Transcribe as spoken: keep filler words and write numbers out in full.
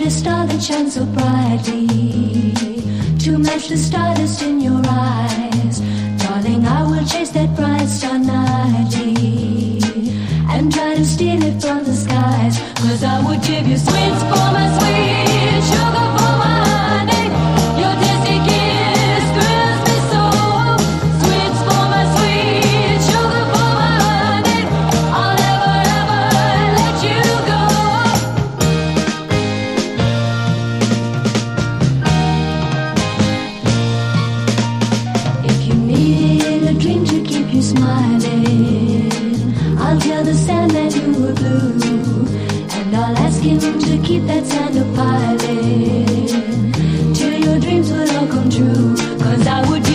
a star that shines so brightly to match the stardust in your eyes. Darling, I will chase that bright star nightly and try to steal it from the skies. Cause I would give you sweets for my sweet, sugar for my honey. Your tasty kiss thrills me so. Sweets for my sweet, sugar for my honey. I'll never ever let you go. If you need a dream to keep you smiling, I'll tell the Sandman you were blue, and I'll ask him to keep that sand a piling till your dreams will all come true. Cause I would